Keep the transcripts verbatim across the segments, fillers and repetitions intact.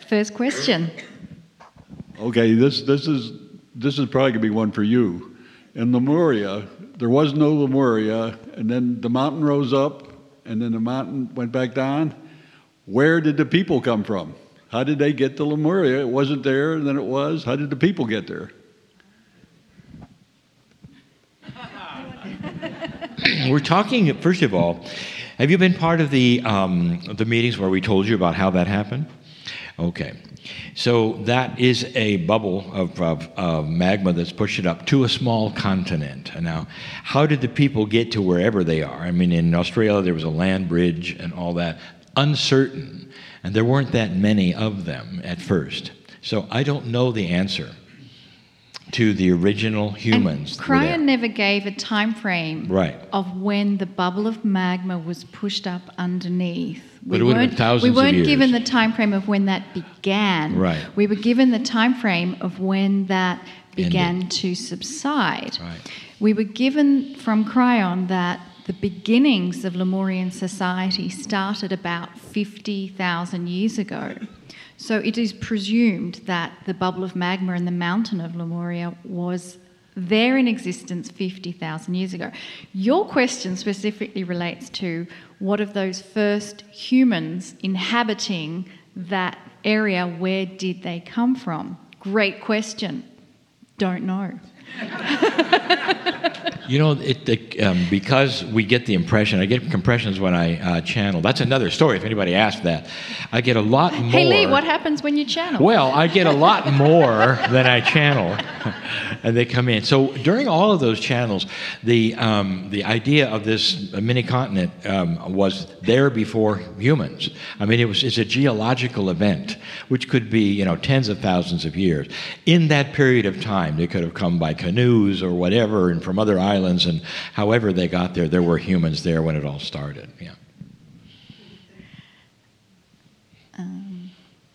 first question. Okay, this this is this is probably gonna be one for you. In Lemuria, there was no Lemuria, and then the mountain rose up, and then the mountain went back down. Where did the people come from? How did they get to Lemuria? It wasn't there, and then it was. How did the people get there? We're talking, first of all, have you been part of the um, the meetings where we told you about how that happened? Okay. So that is a bubble of, of, of magma that's pushed it up to a small continent. And now, how did the people get to wherever they are? I mean, in Australia, there was a land bridge and all that. Uncertain. And there weren't that many of them at first. So I don't know the answer to the original humans. And Cryon never gave a time frame right. of when the bubble of magma was pushed up underneath. But we it would have been thousands we weren't of years. given the time frame of when that began. Right. We were given the time frame of when that began Ended. to subside. Right. We were given from Cryon that the beginnings of Lemurian society started about fifty thousand years ago. So it is presumed that the bubble of magma in the mountain of Lemuria was there in existence fifty thousand years ago. Your question specifically relates to what of those first humans inhabiting that area, where did they come from? Great question. Don't know. You know, it, it, um, because we get the impression, I get compressions when I uh, channel. That's another story, if anybody asked that. I get a lot more. Hey, Lee, what happens when you channel? Well, I get a lot more than I channel, and they come in. So during all of those channels, the um, the idea of this mini-continent um, was there before humans. I mean, it was it's a geological event, which could be, you know, tens of thousands of years. In that period of time, they could have come by canoes or whatever, and from other islands. And however they got there, there were humans there when it all started. Yeah. Um,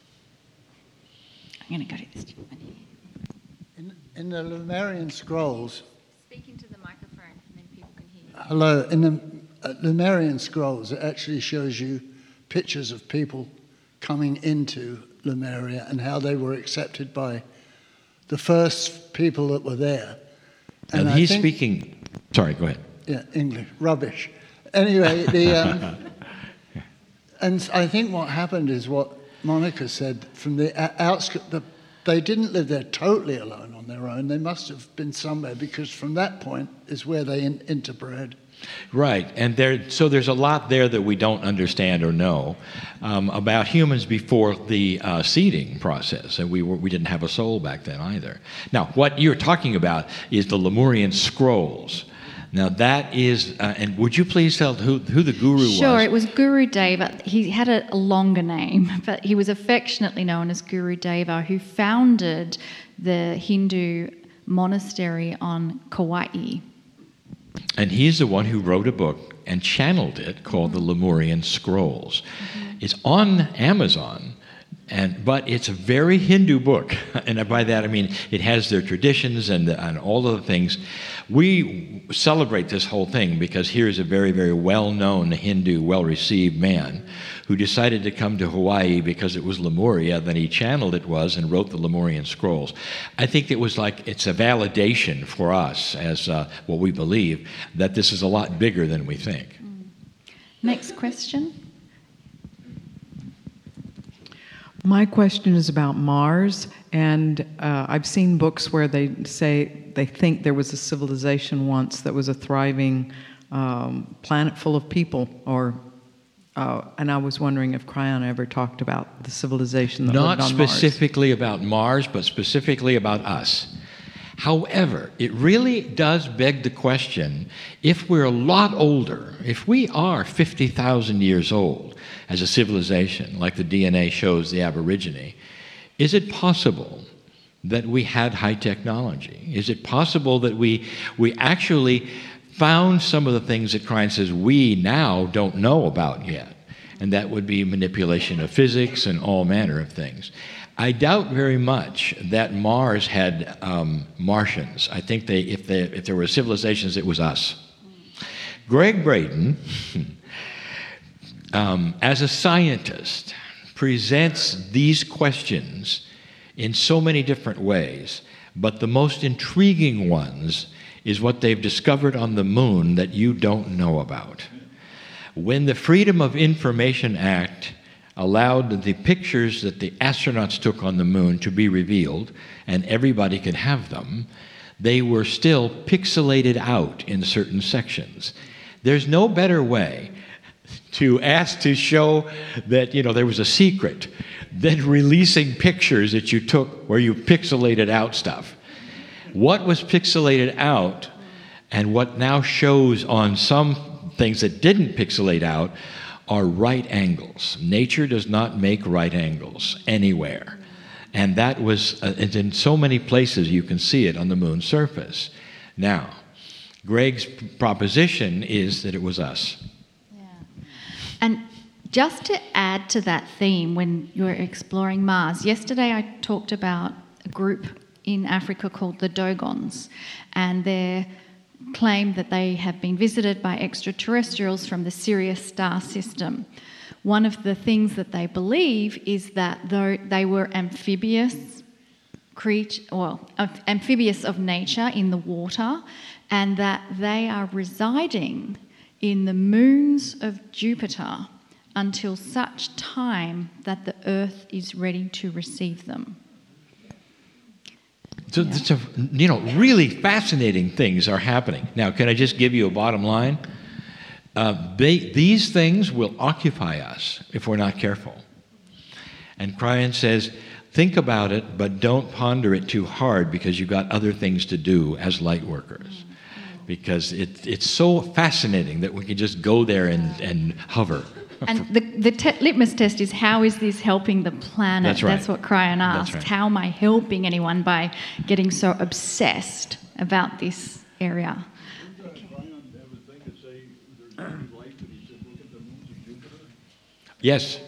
I'm going to go to this one. In, in the Lemurian scrolls. Speak into the microphone, and then people can hear you. Hello. In the uh, Lemurian scrolls, it actually shows you pictures of people coming into Lemuria and how they were accepted by the first people that were there. And, and he's think, speaking. Sorry, go ahead. Yeah, English rubbish. Anyway, the um, and I think what happened is what Monica said. From the outskirts, the, they didn't live there totally alone on their own. They must have been somewhere, because from that point is where they in, interbred. Right, and there, so there's a lot there that we don't understand or know um, about humans before the uh, seeding process, and we were, we didn't have a soul back then either. Now, what you're talking about is the Lemurian scrolls. Now, that is, uh, and would you please tell who, who the guru was? Sure, it was Guru Deva. He had a, a longer name, but he was affectionately known as Guru Deva, who founded the Hindu monastery on Kauai. And he's the one who wrote a book and channeled it called the Lemurian Scrolls. Mm-hmm. It's on Amazon, and but it's a very Hindu book. And by that I mean it has their traditions and, and all of the things. We celebrate this whole thing because here's a very, very well-known Hindu, well-received man who decided to come to Hawaii because it was Lemuria. Then he channeled it was and wrote the Lemurian Scrolls. I think it was like it's a validation for us as uh, what we believe that this is a lot bigger than we think. Next question. My question is about Mars, and uh, I've seen books where they say they think there was a civilization once that was a thriving um, planet full of people, or uh, and I was wondering if Cryon ever talked about the civilization that Not lived on specifically Mars. about Mars, but specifically about us. However, it really does beg the question, if we're a lot older, if we are fifty thousand years old as a civilization, like the D N A shows the Aborigine, is it possible that we had high technology? Is it possible that we we actually found some of the things that Cryon says we now don't know about yet? And that would be manipulation of physics and all manner of things. I doubt very much that Mars had um, Martians. I think they, if, they, if there were civilizations, it was us. Greg Braden, um, as a scientist, presents these questions in so many different ways, but the most intriguing ones is what they've discovered on the moon that you don't know about. When the Freedom of Information Act allowed the pictures that the astronauts took on the moon to be revealed, and everybody could have them, they were still pixelated out in certain sections. There's no better way to ask to show that, you know, there was a secret than releasing pictures that you took where you pixelated out stuff. What was pixelated out and what now shows on some things that didn't pixelate out are right angles. Nature does not make right angles anywhere. And that was, uh, in so many places you can see it on the moon's surface. Now, Greg's p- proposition is that it was us. Yeah. And just to add to that theme, when you're exploring Mars, yesterday I talked about a group in Africa called the Dogons, and their claim that they have been visited by extraterrestrials from the Sirius star system. One of the things that they believe is that though they were amphibious, creature, well, amphibious of nature in the water, and that they are residing in the moons of Jupiter until such time that the Earth is ready to receive them. So, Yeah. so, you know, really fascinating things are happening. Now, can I just give you a bottom line? Uh, they, these things will occupy us if we're not careful. And Cryon says, think about it, but don't ponder it too hard because you've got other things to do as light workers. Because it, it's so fascinating that we can just go there and, and hover. And the, the te- litmus test is, how is this helping the planet? That's right. That's what Cryon asked. That's right. How am I helping anyone by getting so obsessed about this area? Yes.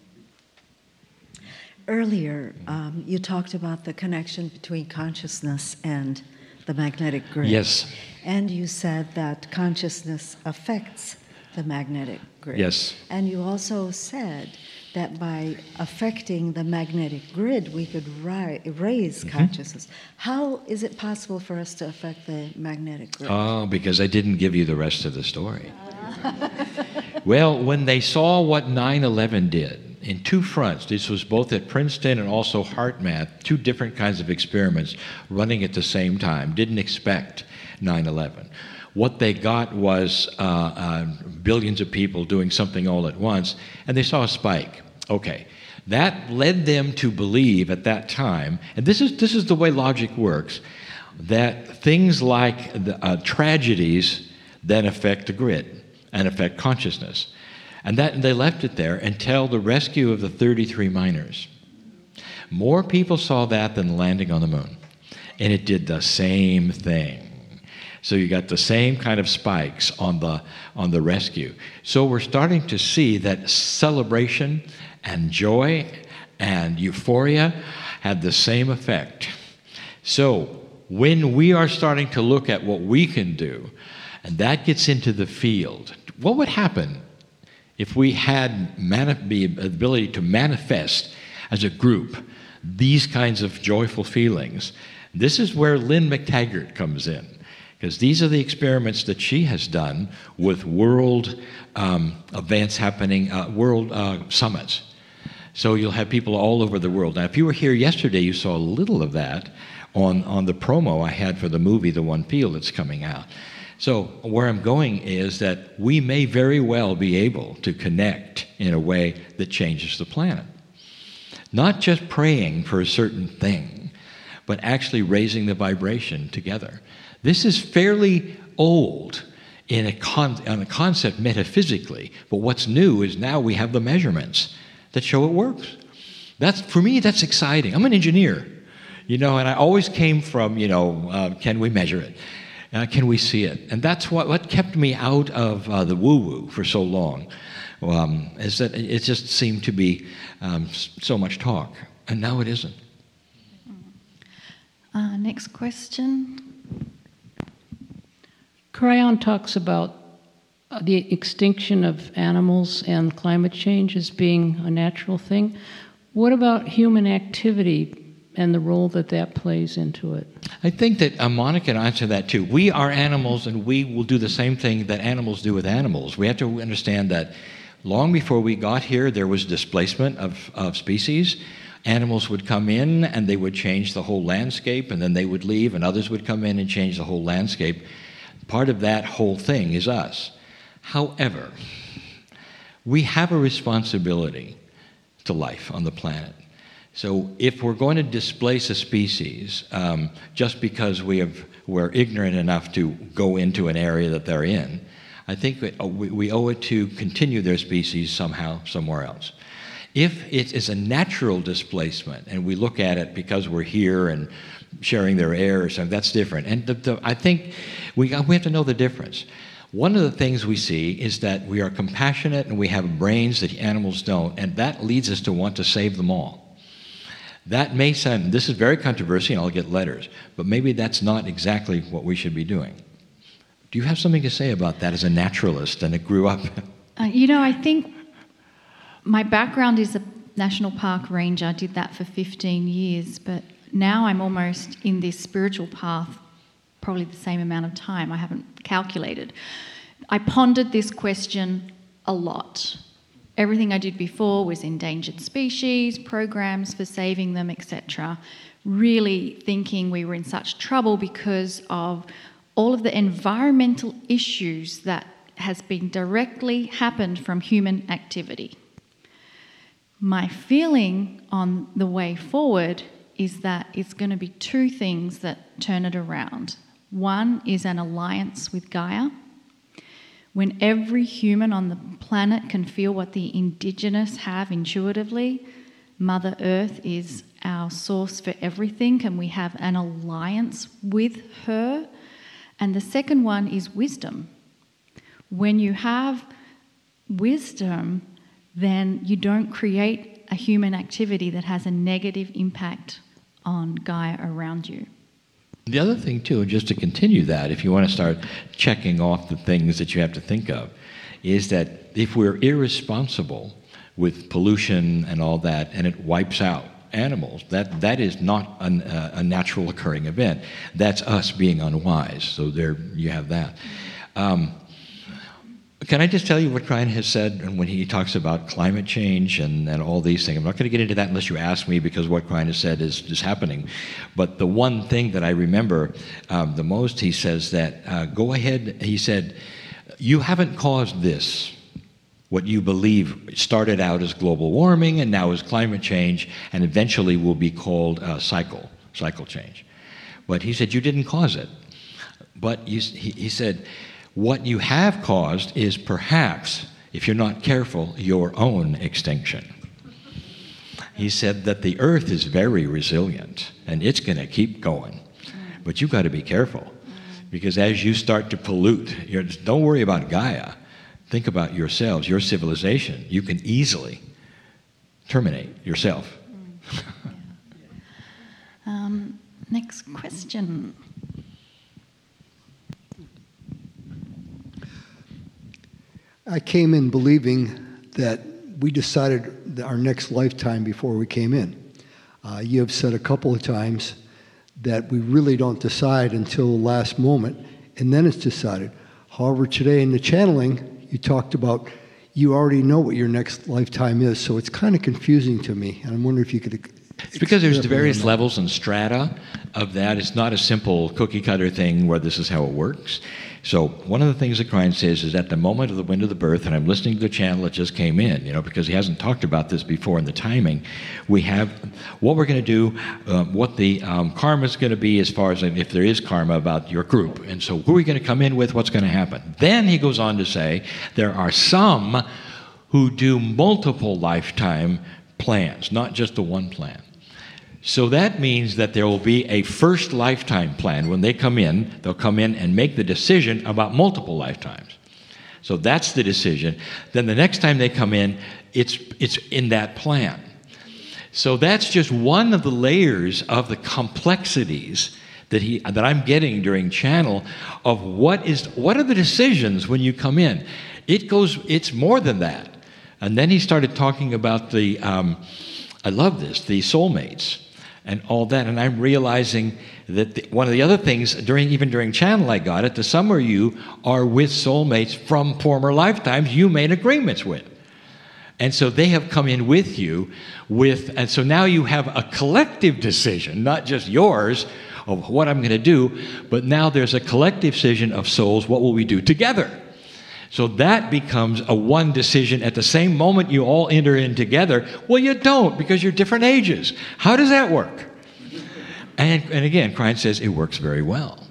Earlier, um, you talked about the connection between consciousness and the magnetic grid. Yes. And you said that consciousness affects the magnetic grid. Yes. And you also said that by affecting the magnetic grid, we could ri- raise Mm-hmm. consciousness. How is it possible for us to affect the magnetic grid? Oh, because I didn't give you the rest of the story. Well, when they saw what nine eleven did in two fronts, this was both at Princeton and also HeartMath, two different kinds of experiments running at the same time, didn't expect nine eleven. What they got was uh, uh, billions of people doing something all at once, and they saw a spike. Okay. That led them to believe at that time, and this is, this is the way logic works, that things like the, uh, tragedies then affect the grid and affect consciousness. And that and they left it there until the rescue of the thirty-three miners. More people saw that than landing on the moon. And it did the same thing. So you got the same kind of spikes on the on the rescue. So we're starting to see that celebration and joy and euphoria had the same effect. So when we are starting to look at what we can do, and that gets into the field, what would happen if we had mani- the ability to manifest as a group these kinds of joyful feelings? This is where Lynn McTaggart comes in, because these are the experiments that she has done with world um, events happening, uh, world uh, summits. So you'll have people all over the world. Now, if you were here yesterday, you saw a little of that on, on the promo I had for the movie The One Field that's coming out. So where I'm going is that we may very well be able to connect in a way that changes the planet. Not just praying for a certain thing, but actually raising the vibration together. This is fairly old in a, con- on a concept metaphysically, but what's new is now we have the measurements that show it works. That's, for me, that's exciting. I'm an engineer, you know, and I always came from, you know, uh, can we measure it? Uh, can we see it? And that's what, what kept me out of uh, the woo-woo for so long, um, is that it just seemed to be um, so much talk, and now it isn't. Uh, next question. Cryon talks about uh, the extinction of animals and climate change as being a natural thing. What about human activity and the role that that plays into it? I think that uh, Monica can answer that too. We are animals, and we will do the same thing that animals do with animals. We have to understand that long before we got here, there was displacement of, of species. Animals would come in, and they would change the whole landscape, and then they would leave, and others would come in and change the whole landscape. Part of that whole thing is us. However, we have a responsibility to life on the planet. So if we're going to displace a species um, just because we have, we're ignorant enough to go into an area that they're in, I think we, we owe it to continue their species somehow, somewhere else. If it is a natural displacement and we look at it because we're here and sharing their air or something, that's different. And the, the, I think we, we have to know the difference. One of the things we see is that we are compassionate and we have brains that animals don't, and that leads us to want to save them all. That may sound, this is very controversial, and I'll get letters, but maybe that's not exactly what we should be doing. Do you have something to say about that as a naturalist and it grew up? Uh, you know, I think my background is a national park ranger. I did that for fifteen years, but now I'm almost in this spiritual path, probably the same amount of time. I haven't calculated. I pondered this question a lot. Everything I did before was endangered species, programs for saving them, et cetera. Really thinking we were in such trouble because of all of the environmental issues that has been directly happened from human activity. My feeling on the way forward is that it's going to be two things that turn it around. One is an alliance with Gaia. When every human on the planet can feel what the indigenous have intuitively, Mother Earth is our source for everything, and we have an alliance with her. And the second one is wisdom. When you have wisdom, then you don't create a human activity that has a negative impact on Gaia around you. The other thing, too, just to continue that, if you want to start checking off the things that you have to think of, is that if we're irresponsible with pollution and all that, and it wipes out animals, that, that is not an, uh, a natural occurring event. That's us being unwise. So there you have that. Um, Can I just tell you what Ryan has said and when he talks about climate change and, and all these things? I'm not going to get into that unless you ask me, because what Ryan has said is, is happening. But the one thing that I remember um, the most, he says that, uh, go ahead, he said, you haven't caused this. What you believe started out as global warming and now is climate change and eventually will be called uh, cycle, cycle change. But he said, you didn't cause it. But you, he, he said, what you have caused is perhaps, if you're not careful, your own extinction. He said that the earth is very resilient and it's going to keep going. But you've got to be careful, because as you start to pollute, you're, don't worry about Gaia. Think about yourselves, your civilization. You can easily terminate yourself. um, next question. I came in believing that we decided our next lifetime before we came in. Uh, you have said a couple of times that we really don't decide until the last moment, and then it's decided. However, today in the channeling, you talked about you already know what your next lifetime is, so it's kind of confusing to me, and I'm wondering if you could... It's because there's the various levels and strata of that. It's not a simple cookie-cutter thing where this is how it works. So one of the things that Krein says is at the moment of the wind of the birth, and I'm listening to the channel that just came in, you know, because he hasn't talked about this before in the timing, we have what we're going to do, um, what the um, karma is going to be as far as if there is karma about your group. And so who are we going to come in with, what's going to happen? Then he goes on to say there are some who do multiple lifetime plans, not just the one plan. So that means that there will be a first lifetime plan. When they come in, they'll come in and make the decision about multiple lifetimes. So that's the decision. Then the next time they come in, it's it's in that plan. So that's just one of the layers of the complexities that he that I'm getting during channel of what is what are the decisions when you come in. It goes. It's more than that. And then he started talking about the. Um, I love this. The soulmates and all that. And I'm realizing that the, one of the other things during even during channel I got it. That some of you are with soulmates from former lifetimes you made agreements with. And so they have come in with you with, and so now you have a collective decision, not just yours of what I'm going to do, but now there's a collective decision of souls, what will we do together? So that becomes a one decision at the same moment you all enter in together. Well, you don't because you're different ages. How does that work? And, and again, Krein says it works very well.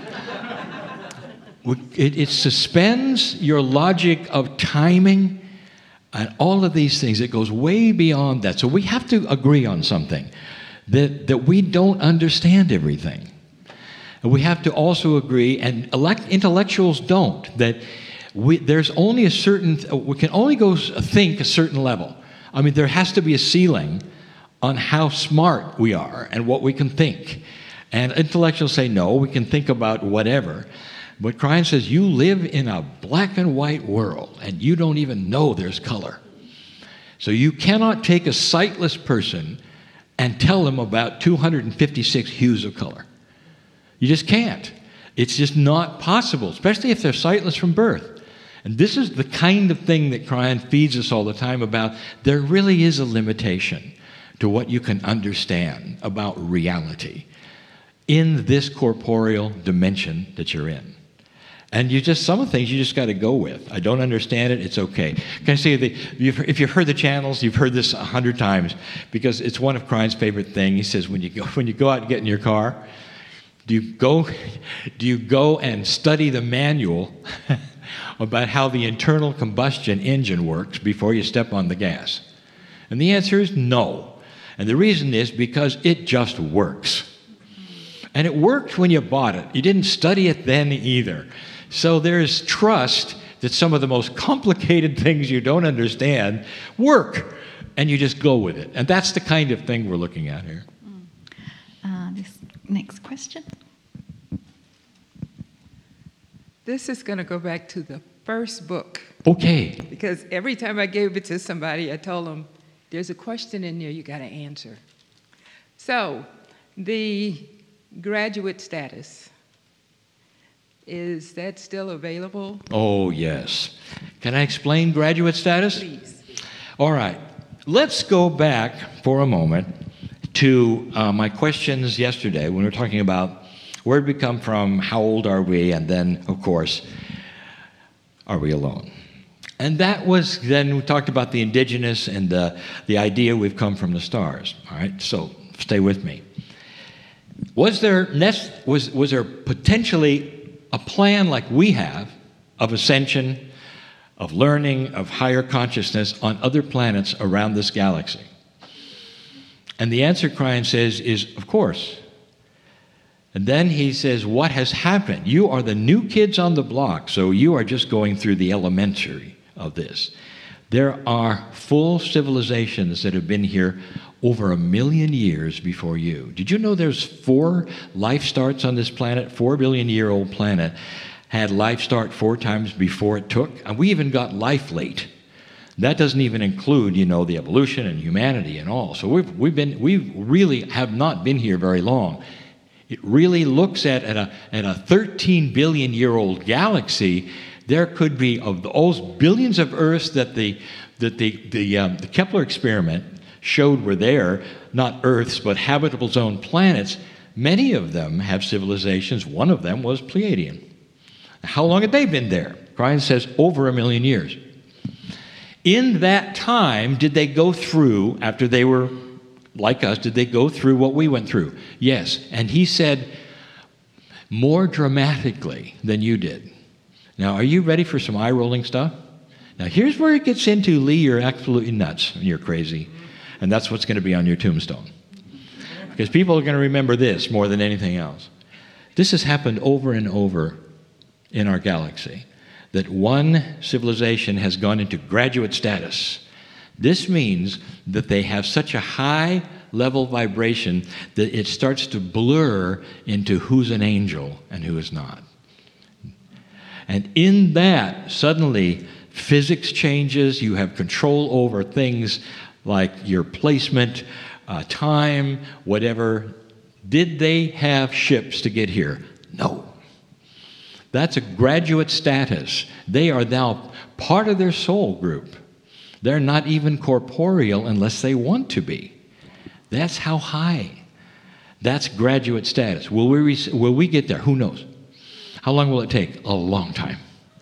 It, it suspends your logic of timing and all of these things. It goes way beyond that. So we have to agree on something, that, that we don't understand everything. And we have to also agree, and elect, intellectuals don't, that we, there's only a certain, we can only go think a certain level. I mean, there has to be a ceiling on how smart we are and what we can think. And intellectuals say, no, we can think about whatever. But Krein says, you live in a black and white world, and you don't even know there's color. So you cannot take a sightless person and tell them about two hundred fifty-six hues of color. You just can't. It's just not possible, especially if they're sightless from birth. And this is the kind of thing that Krein feeds us all the time about. There really is a limitation to what you can understand about reality in this corporeal dimension that you're in. And you just, some of the things you just got to go with. I don't understand it, it's okay. Can I say, that if you've heard the channels, you've heard this a hundred times, because it's one of Krein's favorite things. He says, when you go, when you go out and get in your car, do you go, do you go and study the manual about how the internal combustion engine works before you step on the gas? And the answer is no. And the reason is because it just works. And it worked when you bought it. You didn't study it then either. So there's trust that some of the most complicated things you don't understand work, and you just go with it. And that's the kind of thing we're looking at here. Uh, this next question. This is going to go back to the first book. Okay. Because every time I gave it to somebody, I told them, there's a question in there you got to answer. So, the graduate status, is that still available? Oh, yes. Can I explain graduate status? Please. All right. Let's go back for a moment to uh, my questions yesterday when we were talking about where did we come from, how old are we, and then, of course, are we alone? And that was, then we talked about the indigenous and the, the idea we've come from the stars. All right, so stay with me. Was there, was, was there potentially a plan like we have of ascension, of learning, of higher consciousness on other planets around this galaxy? And the answer, Krein says, is of course. And then he says, what has happened? You are the new kids on the block, so you are just going through the elementary of this. There are full civilizations that have been here over a million years before you. Did you know there's four life starts on this planet? Four billion year old planet had life start four times before it took, and we even got life late. That doesn't even include, you know, the evolution and humanity and all. So we've, we've been, we really have not been here very long. It really looks at, at a, at a thirteen billion year old galaxy. There could be, of those billions of Earths that the, that the, the, um, the Kepler experiment showed were there, not Earths, but habitable zone planets, many of them have civilizations. One of them was Pleiadian. How long had they been there? Krein says over a million years. In that time, did they go through, after they were like us, did they go through what we went through? Yes. And he said, more dramatically than you did. Now, are you ready for some eye-rolling stuff? Now, here's where it gets into, Lee, you're absolutely nuts and you're crazy. And that's what's going to be on your tombstone. Because people are going to remember this more than anything else. This has happened over and over in our galaxy, that one civilization has gone into graduate status. This means that they have such a high level vibration that it starts to blur into who's an angel and who is not. And in that, suddenly, physics changes. You have control over things like your placement, uh, time, whatever. Did they have ships to get here? No. That's a graduate status. They are now part of their soul group. They're not even corporeal unless they want to be. That's how high. That's graduate status. Will we, rec- will we get there? Who knows? How long will it take? A long time.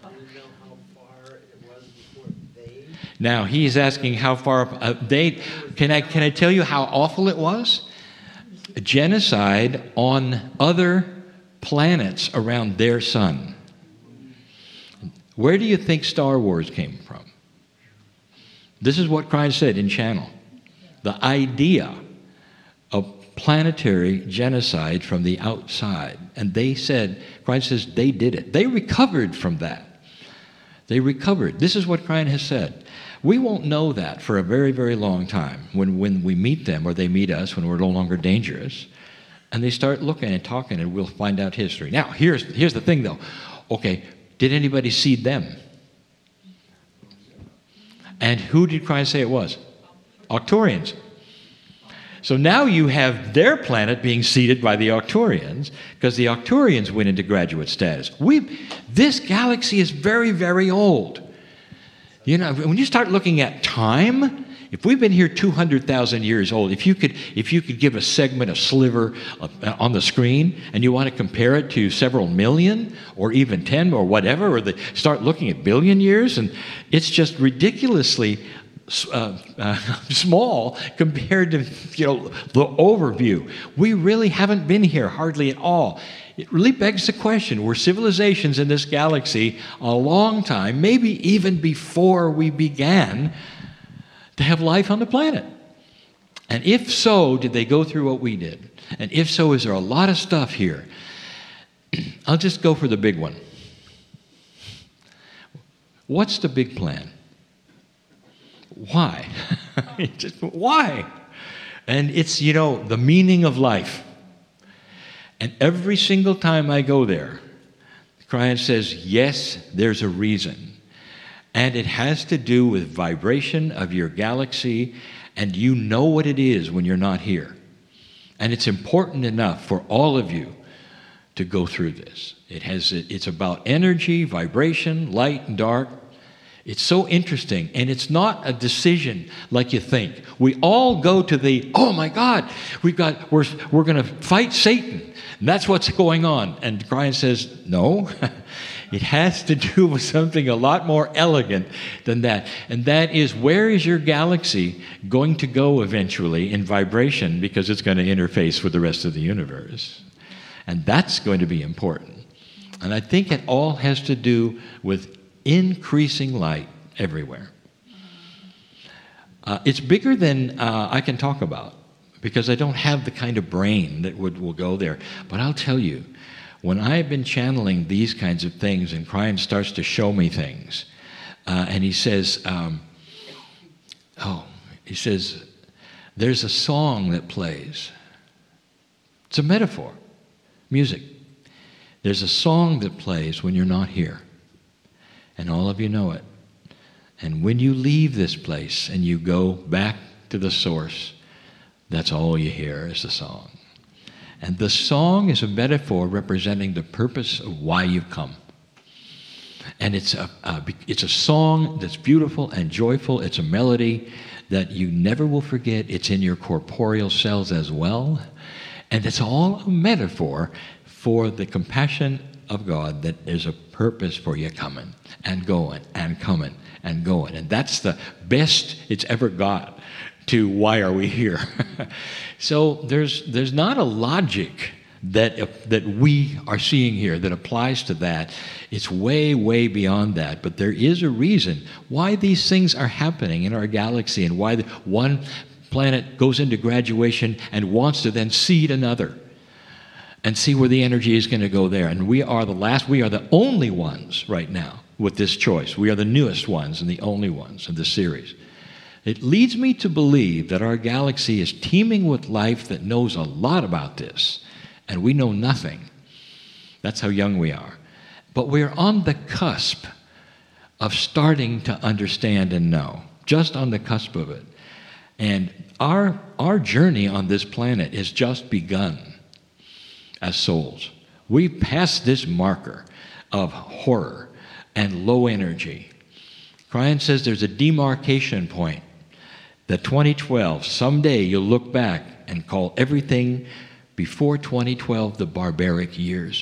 Now, he's asking how far uh, they... Can I, can I tell you how awful it was? Genocide on other planets around their sun. Where do you think Star Wars came from? This is what Christ said in Channel. The idea of planetary genocide from the outside. And they said, Christ says they did it. They recovered from that. They recovered. This is what Christ has said. We won't know that for a very, very long time when, when we meet them or they meet us when we're no longer dangerous. And they start looking and talking and we'll find out history. Now, here's, here's the thing though. Okay, did anybody see them? And who did Christ say it was? Arcturians. So now you have their planet being seeded by the Arcturians because the Arcturians went into graduate status. We, this galaxy is very, very old. You know, when you start looking at time, if we've been here two hundred thousand years old, if you could if you could give a segment, a sliver of, uh, on the screen, and you want to compare it to several million or even ten or whatever, or the, start looking at billion years, and it's just ridiculously uh, uh, small compared to, you know, the overview. We really haven't been here hardly at all. It really begs the question, were civilizations in this galaxy a long time, maybe even before we began to have life on the planet? And if so, did they go through what we did? And if so, is there a lot of stuff here? I'll just go for the big one. What's the big plan? Why? Just, why? And it's, you know, the meaning of life. And every single time I go there, Christ says, yes, there's a reason. And it has to do with vibration of your galaxy, and you know what it is when you're not here. And it's important enough for all of you to go through this. It has, it's about energy, vibration, light and dark. It's so interesting, and it's not a decision like you think. We all go to the, oh my God, we've got, we're, we're going to fight Satan. And that's what's going on. And Christ says, no, it has to do with something a lot more elegant than that. And that is, where is your galaxy going to go eventually in vibration, because it's going to interface with the rest of the universe. And that's going to be important. And I think it all has to do with increasing light everywhere. Uh, it's bigger than uh, I can talk about, because I don't have the kind of brain that would will go there. But I'll tell you, when I've been channeling these kinds of things and Christ starts to show me things, uh, and he says, um, oh, he says, there's a song that plays. It's a metaphor, music. There's a song that plays when you're not here, and all of you know it. And when you leave this place and you go back to the source, that's all you hear is the song. And the song is a metaphor representing the purpose of why you've come. And it's a, a, it's a song that's beautiful and joyful. It's a melody that you never will forget. It's in your corporeal cells as well. And it's all a metaphor for the compassion of God, that there's a purpose for you coming and going and coming and going. And that's the best it's ever got to why are we here. So there's there's not a logic that that we are seeing here that applies to that. It's way, way beyond that. But there is a reason why these things are happening in our galaxy, and why the one planet goes into graduation and wants to then seed another and see where the energy is going to go there. And we are the last, we are the only ones right now with this choice. We are the newest ones and the only ones in this series It leads me to believe that our galaxy is teeming with life that knows a lot about this, and we know nothing. That's how young we are. But we're on the cusp of starting to understand and know, just on the cusp of it. And our, our journey on this planet has just begun as souls. We've passed this marker of horror and low energy. Cryon says there's a demarcation point that twenty twelve, someday you'll look back and call everything before twenty twelve the barbaric years.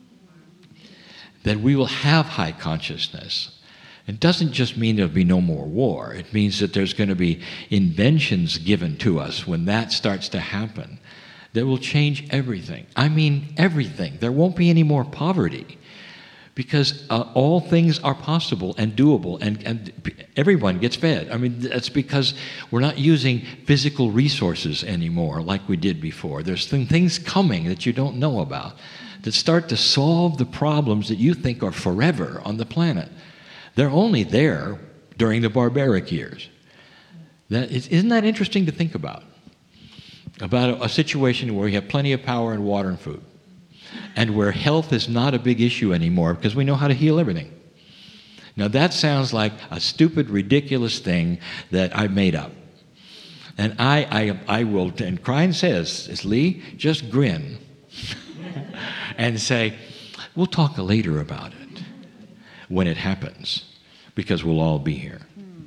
That we will have high consciousness. It doesn't just mean there'll be no more war. It means that there's going to be inventions given to us when that starts to happen that will change everything. I mean everything. There won't be any more poverty. Because uh, all things are possible and doable, and, and everyone gets fed. I mean, that's because we're not using physical resources anymore like we did before. There's th- things coming that you don't know about that start to solve the problems that you think are forever on the planet. They're only there during the barbaric years. That is, isn't that interesting to think about? About a, a situation where we have plenty of power and water and food, and where health is not a big issue anymore because we know how to heal everything. Now that sounds like a stupid, ridiculous thing that I made up. And I, I, I will, and Cryon says, is Lee, just grin and say, we'll talk later about it when it happens, because we'll all be here.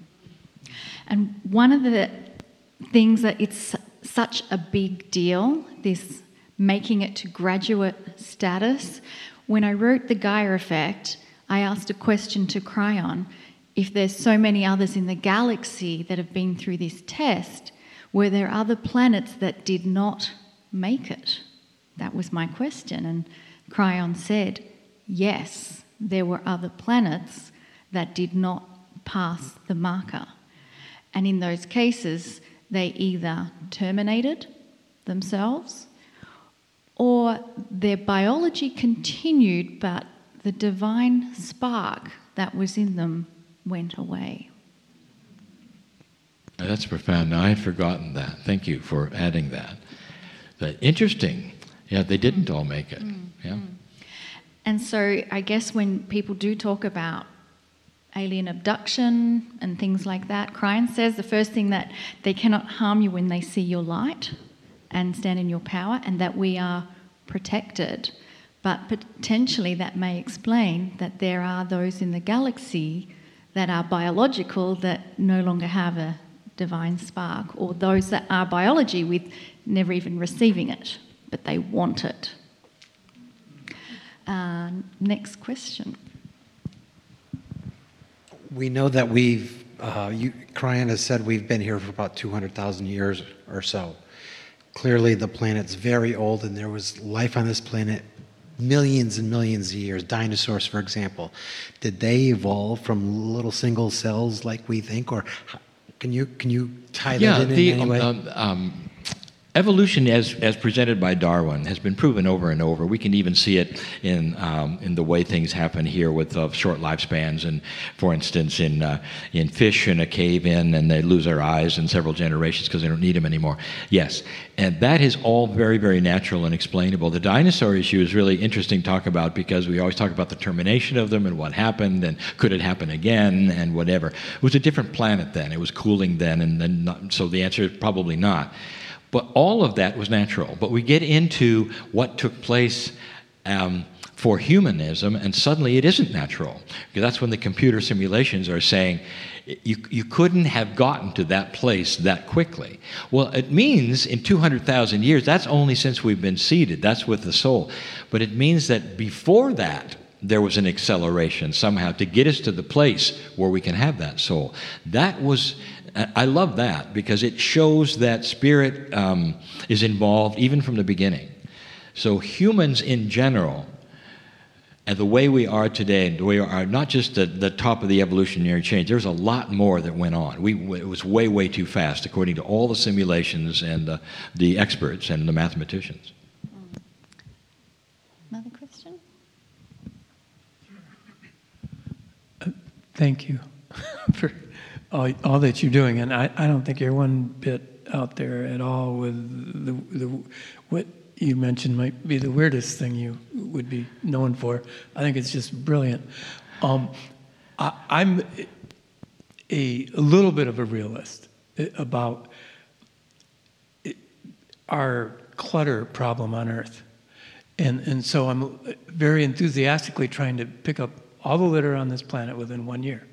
And one of the things that it's such a big deal, this making it to graduate status. When I wrote The Gaia Effect, I asked a question to Cryon. If there's so many others in the galaxy that have been through this test, were there other planets that did not make it? That was my question. And Cryon said, yes, there were other planets that did not pass the marker. And in those cases, they either terminated themselves, or their biology continued, but the divine spark that was in them went away. That's profound. Now, I had forgotten that. Thank you for adding that. But interesting. Yeah, they didn't all make it. Mm. Yeah. And so I guess when people do talk about alien abduction and things like that, Cryon says the first thing that they cannot harm you when they see your light and stand in your power, and that we are protected. But potentially that may explain that there are those in the galaxy that are biological that no longer have a divine spark, or those that are biology with never even receiving it, but they want it. Uh, next question. We know that we've, uh, you, Cryon has said we've been here for about two hundred thousand years or so. Clearly the planet's very old, and there was life on this planet millions and millions of years. Dinosaurs, for example. Did they evolve from little single cells like we think? Or can you can you tie yeah, that in the, in any way? Um, um, evolution, as as presented by Darwin, has been proven over and over. We can even see it in um, in the way things happen here with uh, short lifespans. And for instance, in uh, in fish in a cave in, and they lose their eyes in several generations because they don't need them anymore. Yes, and that is all very very natural and explainable. The dinosaur issue is really interesting to talk about because we always talk about the termination of them and what happened and could it happen again and whatever. It was a different planet then. It was cooling then, and then not, so the answer is probably not. But all of that was natural. But we get into what took place um, for humanism, and suddenly it isn't natural. Because that's when the computer simulations are saying, you, you couldn't have gotten to that place that quickly. Well, it means in two hundred thousand years, that's only since we've been seeded. That's with the soul. But it means that before that, there was an acceleration somehow to get us to the place where we can have that soul. That was... I love that because it shows that spirit um, is involved even from the beginning. So humans in general, and the way we are today, the way we are not just the, the top of the evolutionary chain, there's a lot more that went on. We, it was way, way too fast according to all the simulations and the, the experts and the mathematicians. Another question? Uh, thank you for... all, all that you're doing, and I, I don't think you're one bit out there at all with the, the what you mentioned might be the weirdest thing you would be known for. I think it's just brilliant. Um, I, I'm a, a little bit of a realist about our clutter problem on Earth. And, and so I'm very enthusiastically trying to pick up all the litter on this planet within one year.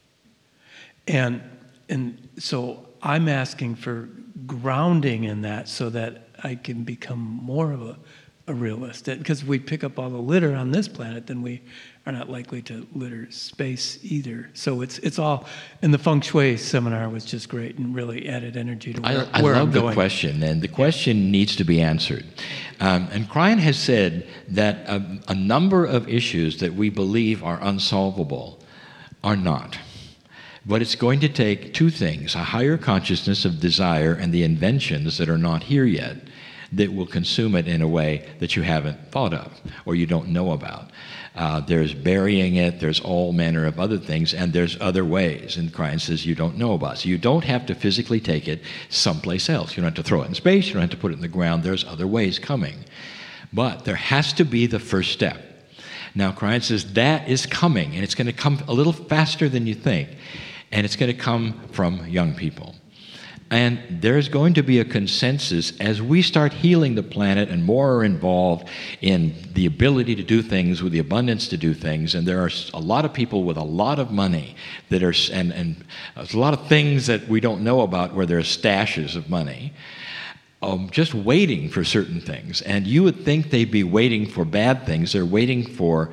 And, and so I'm asking for grounding in that so that I can become more of a, a realist. Because if we pick up all the litter on this planet, then we are not likely to litter space either. So it's it's all, and the feng shui seminar was just great and really added energy to where, I, I where love I'm the going. question, and the question needs to be answered. Um, and Cryan has said that a, a number of issues that we believe are unsolvable are not. But it's going to take two things: a higher consciousness of desire and the inventions that are not here yet that will consume it in a way that you haven't thought of or you don't know about. Uh, there's burying it, there's all manner of other things, and there's other ways. And Cryan says you don't know about. So you don't have to physically take it someplace else. You don't have to throw it in space, you don't have to put it in the ground. There's other ways coming. But there has to be the first step. Now, Cryan says that is coming, and it's going to come a little faster than you think, and it's going to come from young people. And there's going to be a consensus as we start healing the planet and more are involved in the ability to do things, with the abundance to do things. And there are a lot of people with a lot of money that are, and, and there's a lot of things that we don't know about where there are stashes of money, um, just waiting for certain things. And you would think they'd be waiting for bad things. They're waiting for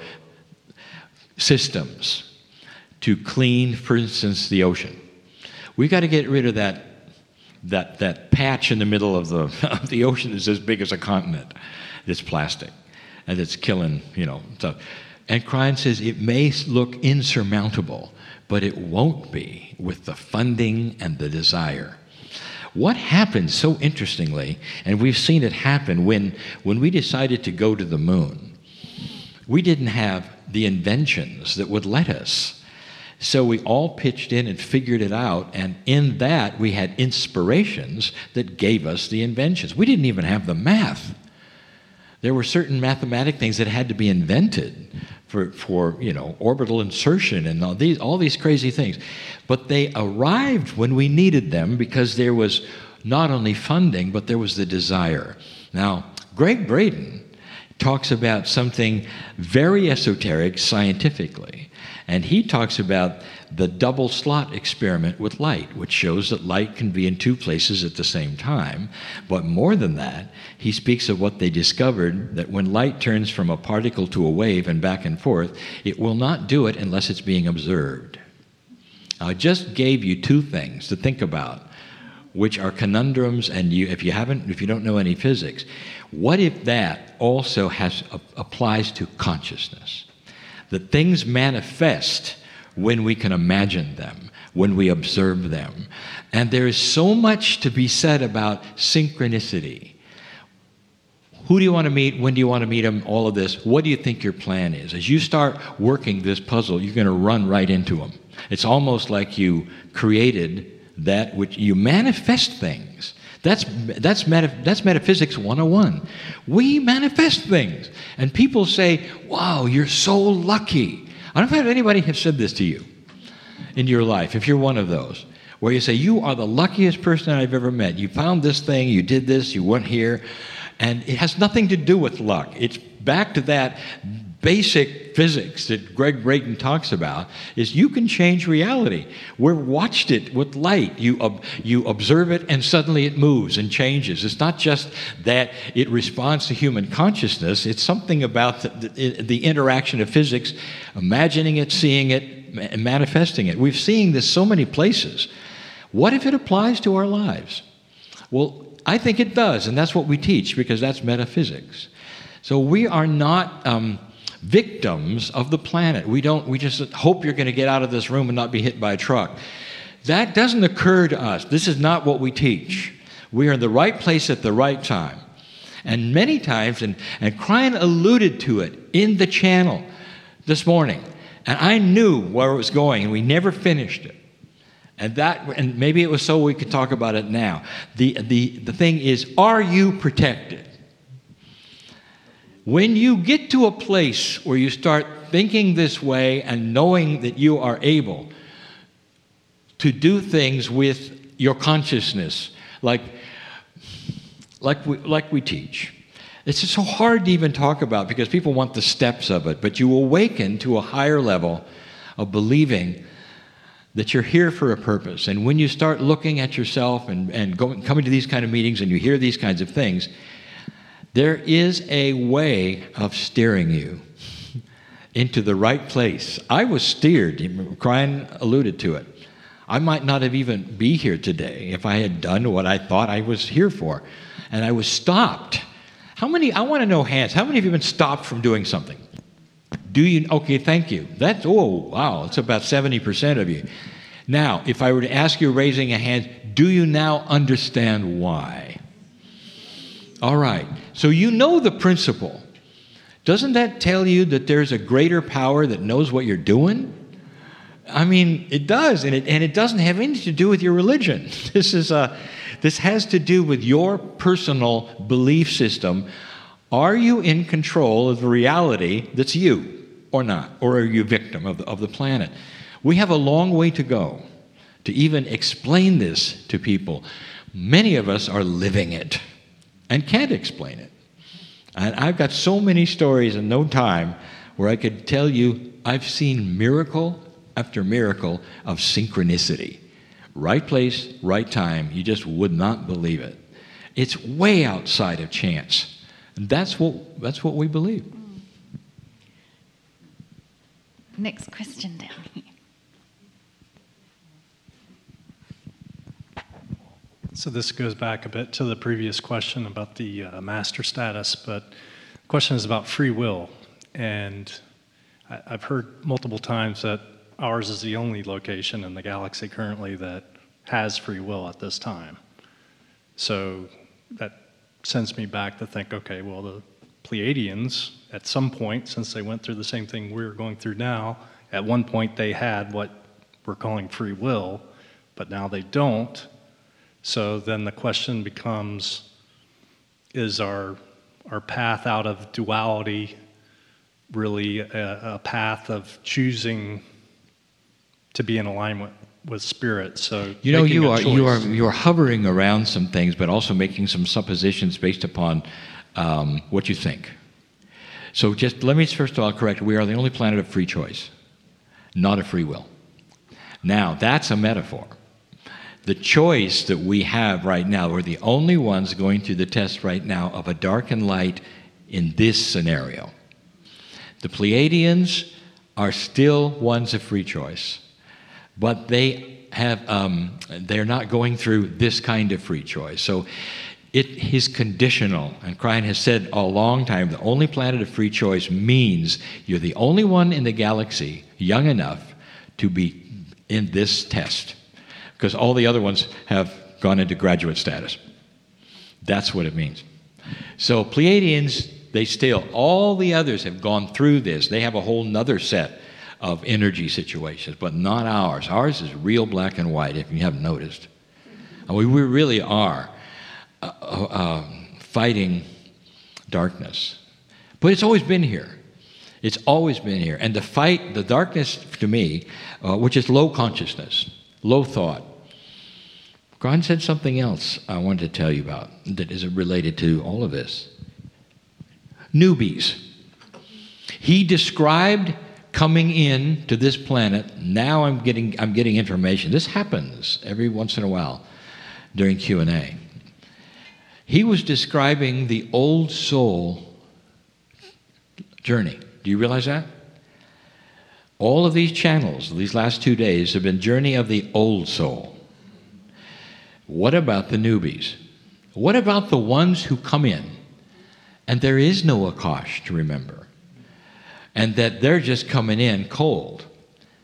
systems to clean, for instance, the ocean. We've got to get rid of that That, that patch in the middle of the, of the ocean is as big as a continent. It's plastic, and it's killing, you know. So. And Cryan says it may look insurmountable, but it won't be with the funding and the desire. What happened so interestingly, and we've seen it happen when, when we decided to go to the moon, we didn't have the inventions that would let us. So we all pitched in and figured it out, and in that we had inspirations that gave us the inventions. We didn't even have the math. There were certain mathematic things that had to be invented for, for you know, orbital insertion and all these, all these crazy things. But they arrived when we needed them because there was not only funding, but there was the desire. Now, Gregg Braden talks about something very esoteric scientifically. And he talks about the double slot experiment with light, which shows that light can be in two places at the same time. But more than that, he speaks of what they discovered, that when light turns from a particle to a wave and back and forth, it will not do it unless it's being observed. I just gave you two things to think about, which are conundrums, and you, if you haven't, if you don't know any physics, what if that also has applies to consciousness? That things manifest when we can imagine them, when we observe them. And there is so much to be said about synchronicity. Who do you want to meet? When do you want to meet them? All of this. What do you think your plan is? As you start working this puzzle, you're going to run right into them. It's almost like you created that which you manifest things. That's, that's, meta, that's metaphysics one oh one. We manifest things. And people say, wow, you're so lucky. I don't know if anybody has said this to you in your life, if you're one of those, where you say, you are the luckiest person I've ever met. You found this thing, you did this, you went here, and it has nothing to do with luck. It's back to that basic physics that Gregg Braden talks about, is you can change reality. We've watched it with light. You, ob- you observe it and suddenly it moves and changes. It's not just that it responds to human consciousness. It's something about the, the, the interaction of physics, imagining it, seeing it, and manifesting it. We've seen this so many places. What if it applies to our lives? Well, I think it does, and that's what we teach, because that's metaphysics. So we are not um, victims of the planet. We don't. We just hope you're going to get out of this room and not be hit by a truck. That doesn't occur to us. This is not what we teach. We are in the right place at the right time. And many times, and, and Cryan alluded to it in the channel this morning, and I knew where it was going, and we never finished it. And that, and maybe it was so we could talk about it now. The, the, the thing is, are you protected? When you get to a place where you start thinking this way and knowing that you are able to do things with your consciousness, like, like, we, like we teach. It's just so hard to even talk about because people want the steps of it, but you awaken to a higher level of believing that you're here for a purpose. And when you start looking at yourself and, and going, coming to these kind of meetings and you hear these kinds of things, there is a way of steering you into the right place. I was steered. Cryan alluded to it. I might not have even be here today if I had done what I thought I was here for. And I was stopped. How many, I want to know hands, how many of you have been stopped from doing something? Do you, okay, thank you. That's, oh, wow, it's about seventy percent of you. Now, if I were to ask you raising a hand, do you now understand why? All right, so you know the principle. Doesn't that tell you that there's a greater power that knows what you're doing? I mean, it does, and it, and it doesn't have anything to do with your religion. This is a, this has to do with your personal belief system. Are you in control of the reality that's you or not? Or are you a victim of the, of the planet? We have a long way to go to even explain this to people. Many of us are living it and can't explain it. And I've got so many stories in no time where I could tell you I've seen miracle after miracle of synchronicity. Right place, right time. You just would not believe it. It's way outside of chance. And that's what, that's what we believe. Next question down here. So this goes back a bit to the previous question about the uh, master status, but the question is about free will. And I, I've heard multiple times that ours is the only location in the galaxy currently that has free will at this time. So that sends me back to think, okay, well, the Pleiadians, at some point, since they went through the same thing we're going through now, at one point they had what we're calling free will, but now they don't. So then the question becomes, is our, our path out of duality really a, a path of choosing to be in alignment with spirit? So you know, you are you are you are hovering around some things, but also making some suppositions based upon um, what you think. So just let me first of all correct: we are the only planet of free choice, not of free will. Now that's a metaphor. The choice that we have right now, we're the only ones going through the test right now of a dark and light in this scenario. The Pleiadians are still ones of free choice. But they have, um, they're not going through this kind of free choice. So it is conditional. And Cryan has said a long time, the only planet of free choice means you're the only one in the galaxy young enough to be in this test. Because all the other ones have gone into graduate status. That's what it means. So Pleiadians, they still, all the others have gone through this. They have a whole nother set of energy situations, but not ours. Ours is real black and white, if you haven't noticed. And we, we really are uh, uh, fighting darkness. But it's always been here. It's always been here. And the fight, the darkness to me, uh, which is low consciousness, low thought. Cryan said something else I wanted to tell you about that is related to all of this. Newbies. He described coming in to this planet. Now I'm getting I'm getting information. This happens every once in a while during Q and A. He was describing the old soul journey. Do you realize that? All of these channels, these last two days, have been journey of the old soul. What about the newbies? What about the ones who come in and there is no Akash to remember? And that they're just coming in cold.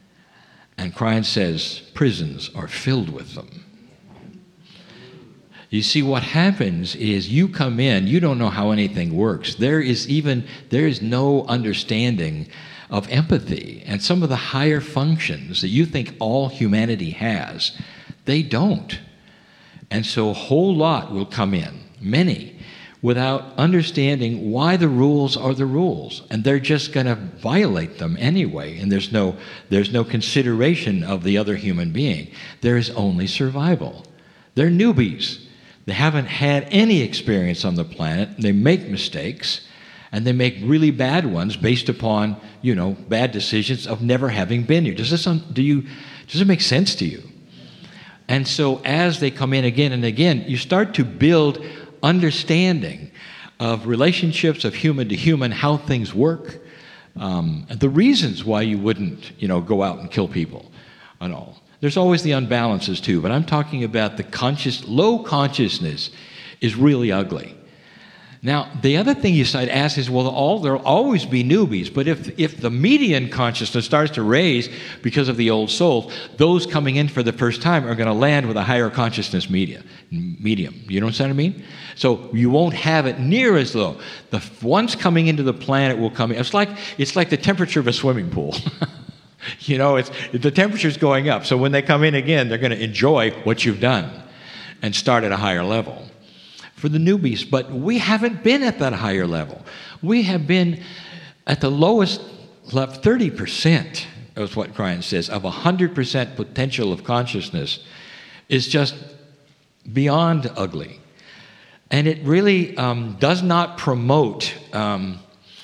And Cryan says prisons are filled with them. You see, what happens is you come in, you don't know how anything works. There is even, there is no understanding of empathy. And some of the higher functions that you think all humanity has, they don't. And so a whole lot will come in, many, without understanding why the rules are the rules. And they're just going to violate them anyway. And there's no, there's no consideration of the other human being. There is only survival. They're newbies. They haven't had any experience on the planet. They make mistakes, and they make really bad ones based upon, you know, bad decisions of never having been here. Does this, do you, does it make sense to you? And so as they come in again and again, you start to build understanding of relationships of human to human, how things work, um, and the reasons why you wouldn't, you know, go out and kill people and all. There's always the unbalances too, but I'm talking about the conscious, low consciousness is really ugly. Now, the other thing you might ask is, well, all, there'll always be newbies, but if, if the median consciousness starts to raise because of the old souls, those coming in for the first time are going to land with a higher consciousness media, medium. You know what I mean? So you won't have it near as low. The ones coming into the planet will come in. It's like, it's like the temperature of a swimming pool. You know, it's, the temperature's going up. So when they come in again, they're going to enjoy what you've done and start at a higher level. For the newbies, but we haven't been at that higher level. We have been at the lowest level, thirty percent is what Cryan says, of one hundred percent potential of consciousness is just beyond ugly. And it really um, does not promote um,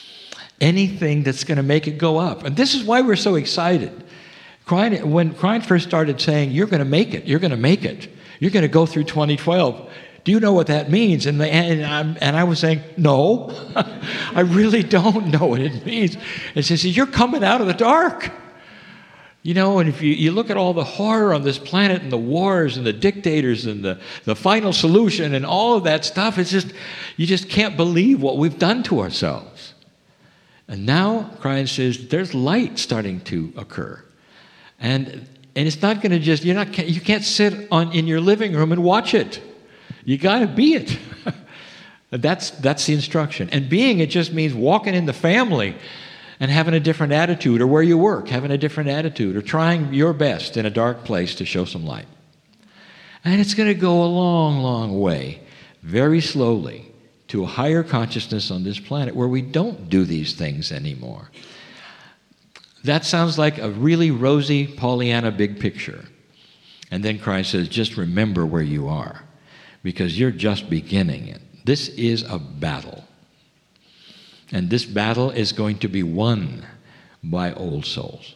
anything that's going to make it go up. And this is why we're so excited. Cryan, when Cryan first started saying, you're going to make it, you're going to make it, you're going to go through twenty twelve, do you know what that means? And, the, and, I'm, and I was saying, no, I really don't know what it means. And she says, you're coming out of the dark. You know, and if you, you look at all the horror on this planet and the wars and the dictators and the, the final solution and all of that stuff, it's just, you just can't believe what we've done to ourselves. And now, Cryan says, there's light starting to occur. And, and it's not going to just, you're not, you can't sit on, in your living room and watch it. You got to be it. that's, that's the instruction. And being it just means walking in the family and having a different attitude, or where you work, having a different attitude, or trying your best in a dark place to show some light. And it's going to go a long, long way, very slowly, to a higher consciousness on this planet where we don't do these things anymore. That sounds like a really rosy Pollyanna big picture. And then Christ says, just remember where you are, because you're just beginning it. This is a battle. And this battle is going to be won by old souls.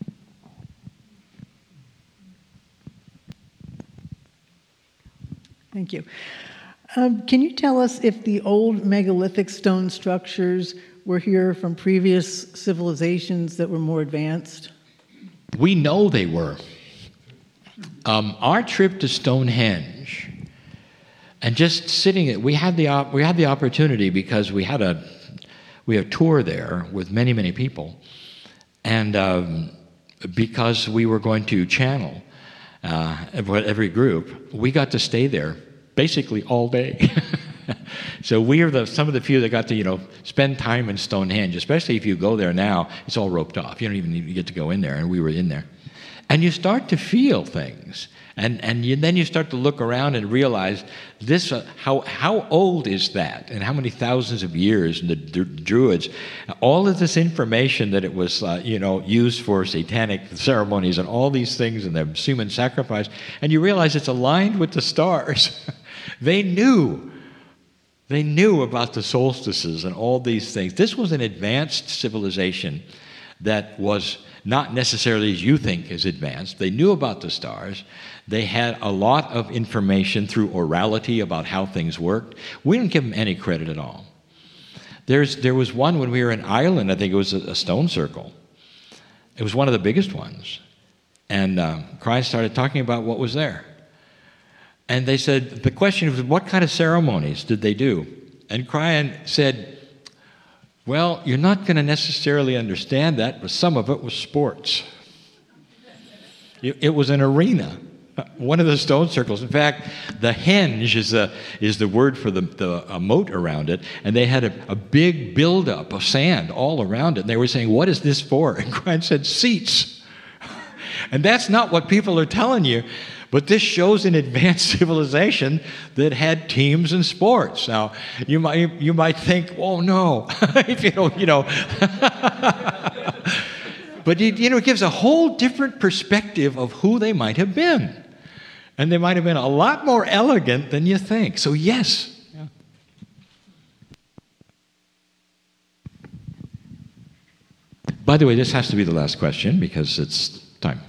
Thank you. Um, can you tell us if the old megalithic stone structures were here from previous civilizations that were more advanced? We know they were. Um, our trip to Stonehenge, and just sitting, we had the op- we had the opportunity because we had a we had a tour there with many many people, and um, because we were going to channel uh, every group, we got to stay there basically all day. So we are the some of the few that got to you know spend time in Stonehenge. Especially if you go there now, it's all roped off. You don't even need to get to go in there, and we were in there. And you start to feel things, and and you, then you start to look around and realize this: uh, how how old is that, and how many thousands of years? And the, the Druids, all of this information that it was uh, you know used for satanic ceremonies and all these things, and the human sacrifice, and you realize it's aligned with the stars. They knew, they knew about the solstices and all these things. This was an advanced civilization that was not necessarily as you think is advanced. They knew about the stars. They had a lot of information through orality about how things worked. We didn't give them any credit at all. There's, there was one when we were in Ireland, I think it was a, a stone circle. It was one of the biggest ones. And um, Christ started talking about what was there. And they said, the question was, what kind of ceremonies did they do? And Cryan said, well, you're not going to necessarily understand that, but some of it was sports. It, it was an arena. One of the stone circles. In fact, the henge is the, is the word for the, the a moat around it, and they had a, a big buildup of sand all around it. And they were saying, what is this for? And Cryan said, seats. And that's not what people are telling you, but this shows an advanced civilization that had teams and sports. Now, you might, you might think, oh no, if you don't, you know. But it, you know, it gives a whole different perspective of who they might have been. And they might have been a lot more elegant than you think. So yes. Yeah. By the way, this has to be the last question because it's time.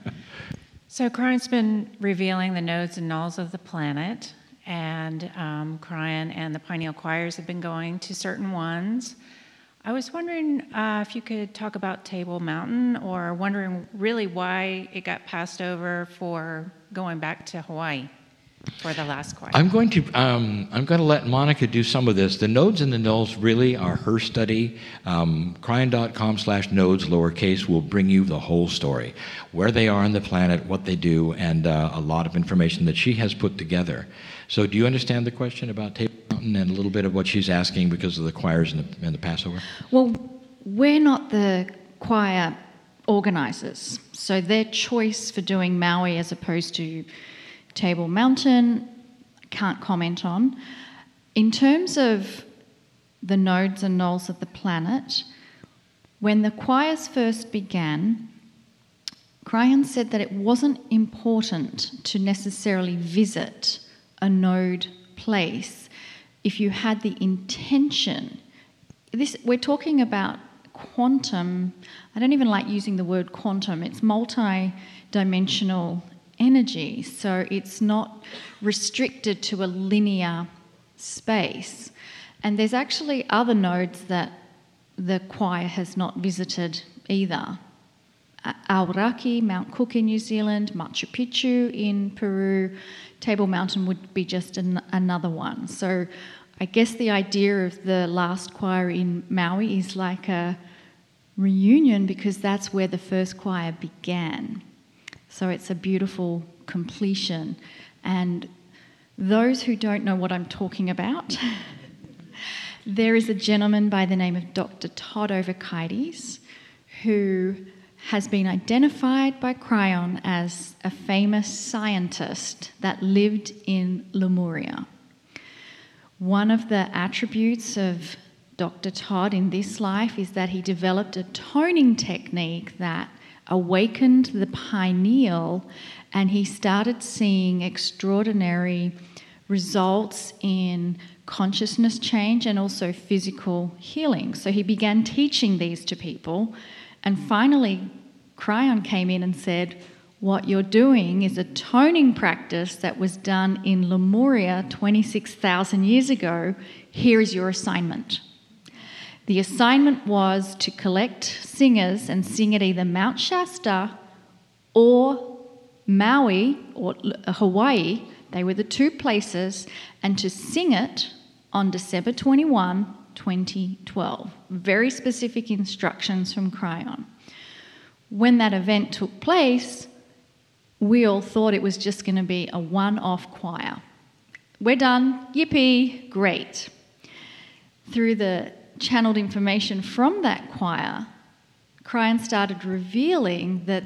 So Cryan's been revealing the nodes and nulls of the planet, and um, Cryan and the Pineal Choirs have been going to certain ones. I was wondering uh, if you could talk about Table Mountain, or wondering really why it got passed over for going back to Hawaii for the last choir. I'm going to um, I'm going to let Monica do some of this. The nodes and the nulls really are her study. Um, Cryan.com slash nodes lowercase will bring you the whole story, where they are on the planet, what they do, and uh, a lot of information that she has put together. So do you understand the question about Table Mountain and a little bit of what she's asking because of the choirs and the, and the Passover? Well, we're not the choir organisers, so their choice for doing Maui as opposed to Table Mountain, can't comment on. In terms of the nodes and nulls of the planet, when the choirs first began, Cryan said that it wasn't important to necessarily visit a node place if you had the intention. This, we're talking about quantum. I don't even like using the word quantum. It's multi-dimensional energy, so it's not restricted to a linear space. And there's actually other nodes that the choir has not visited either. Aoraki, Mount Cook in New Zealand, Machu Picchu in Peru. Table Mountain would be just an, another one. So I guess the idea of the last choir in Maui is like a reunion because that's where the first choir began. So it's a beautiful completion. And those who don't know what I'm talking about, there is a gentleman by the name of Doctor Todd Ovakaitis who has been identified by Cryan as a famous scientist that lived in Lemuria. One of the attributes of Doctor Todd in this life is that he developed a toning technique that awakened the pineal, and he started seeing extraordinary results in consciousness change and also physical healing. So he began teaching these to people. And finally, Cryan came in and said, what you're doing is a toning practice that was done in Lemuria twenty-six thousand years ago. Here is your assignment. The assignment was to collect singers and sing at either Mount Shasta or Maui or Hawaii. They were the two places, and to sing it on December twenty-first, twenty twelve. Very specific instructions from Cryan. When that event took place, we all thought it was just going to be a one-off choir. We're done, yippee, great. Through the channeled information from that choir, Cryan started revealing that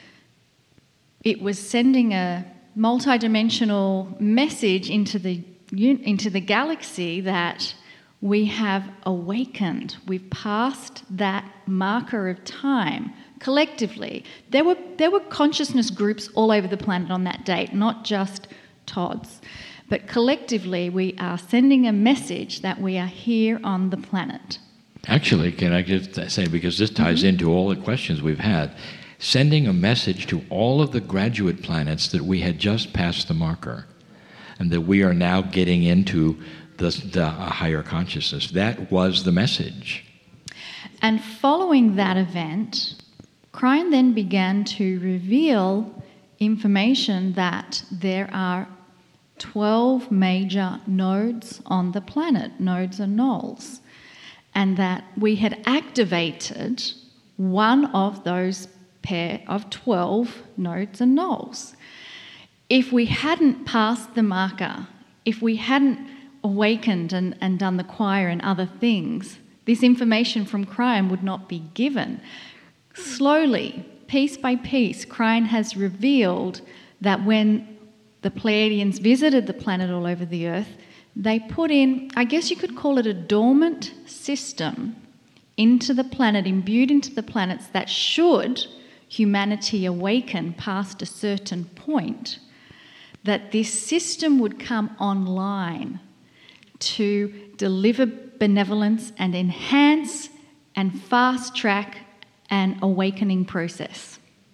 it was sending a multidimensional message into the into the galaxy that we have awakened. We've passed that marker of time collectively. There were there were consciousness groups all over the planet on that date, not just Todd's. But collectively, we are sending a message that we are here on the planet. Actually, can I just say, because this ties mm-hmm. into all the questions we've had, sending a message to all of the graduate planets that we had just passed the marker and that we are now getting into the, the higher consciousness. That was the message. And following that event, Cryan then began to reveal information that there are twelve major nodes on the planet, nodes and nulls, and that we had activated one of those pair of twelve nodes and nulls. if we hadn't passed the marker, if we hadn't awakened and, and done the choir and other things, this information from Cryon would not be given. Slowly, piece by piece, Cryon has revealed that when the Pleiadians visited the planet all over the Earth, they put in, I guess you could call it a dormant system into the planet, imbued into the planets, that should humanity awaken past a certain point, that this system would come online to deliver benevolence and enhance and fast track an awakening process.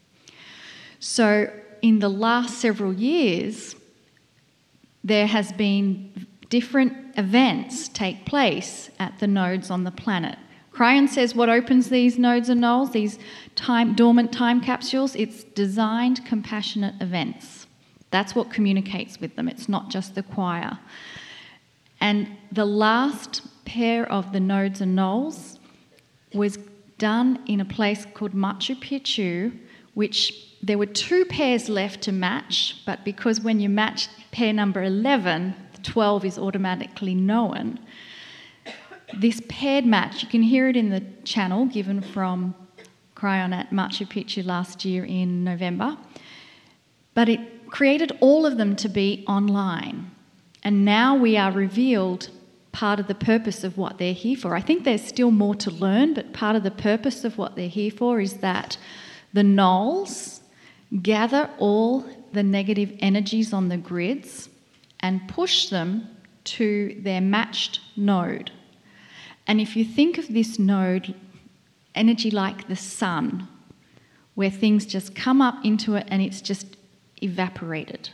So in the last several years, there has been different events take place at the nodes on the planet. Cryon says what opens these nodes and nulls, these time, dormant time capsules, it's designed compassionate events. That's what communicates with them. It's not just the choir. And the last pair of the nodes and nulls was done in a place called Machu Picchu, which there were two pairs left to match, but because when you match pair number eleven, twelve is automatically known. This paired match, you can hear it in the channel given from Cryon at Machu Picchu last year in November, but it created all of them to be online. And now we are revealed part of the purpose of what they're here for. I think there's still more to learn, but part of the purpose of what they're here for is that the nulls gather all the negative energies on the grids and push them to their matched node. And if you think of this node, energy like the sun, where things just come up into it and it's just evaporated.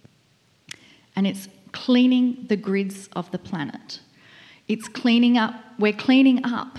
And it's cleaning the grids of the planet. It's cleaning up, we're cleaning up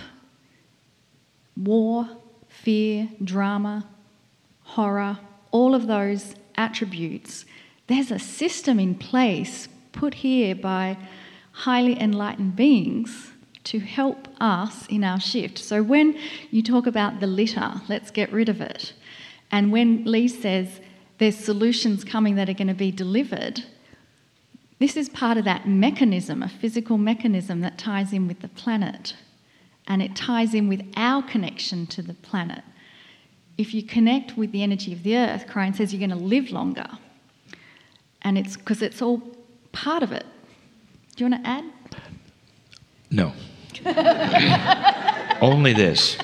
war, fear, drama, horror, all of those attributes. There's a system in place put here by highly enlightened beings to help us in our shift. So when you talk about the litter, let's get rid of it. And when Lee says there's solutions coming that are going to be delivered, this is part of that mechanism, a physical mechanism that ties in with the planet. And it ties in with our connection to the planet. If you connect with the energy of the earth, Cryon says you're going to live longer. And it's because it's all part of it. Do you want to add? No. Only this.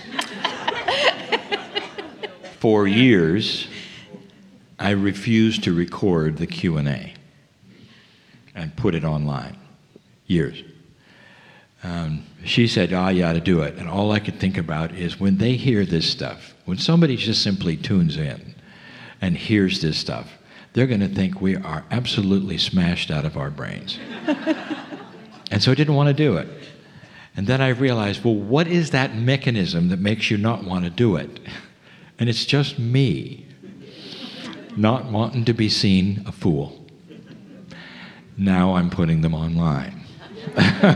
For years, I refused to record the Q and A and put it online. Years. Um, she said, oh, you ought to do it. And all I could think about is when they hear this stuff, when somebody just simply tunes in and hears this stuff, they're going to think we are absolutely smashed out of our brains. And so I didn't want to do it. And then I realized, well, what is that mechanism that makes you not want to do it? And it's just me not wanting to be seen a fool. Now I'm putting them online.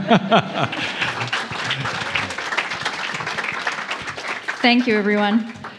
Thank you, everyone.